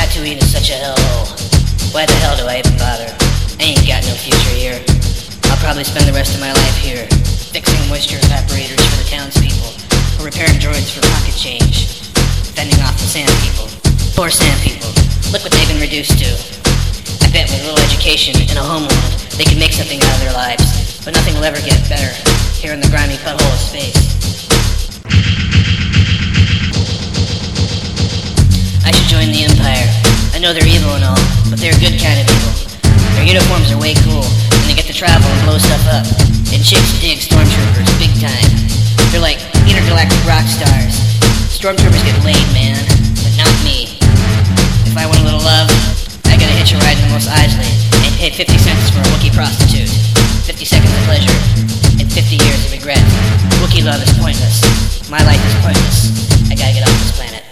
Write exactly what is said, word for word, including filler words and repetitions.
Tatooine is such a hellhole. Why the hell do I even bother? I ain't got no future here. I'll probably spend the rest of my life here, fixing moisture evaporators for the townspeople, or repairing droids for pocket change, fending off the sand people. Poor sand people. Look what they've been reduced to. I bet with a little education in a homeworld, they can make something out of their lives, but nothing will ever get better here in the grimy pothole of space. I should join the Empire. I know they're evil and all, but they're a good kind of evil. Their uniforms are way cool, and they get to travel and blow stuff up. And chicks dig stormtroopers big time. They're like intergalactic rock stars. Stormtroopers get laid, man, but not me. If I want a little love, I gotta hitch a ride to Mos Eisley and pay fifty cents for a Wookiee prostitute. fifty seconds of pleasure and fifty years of regret. Wookiee love is pointless. My life is pointless. I gotta get off this planet.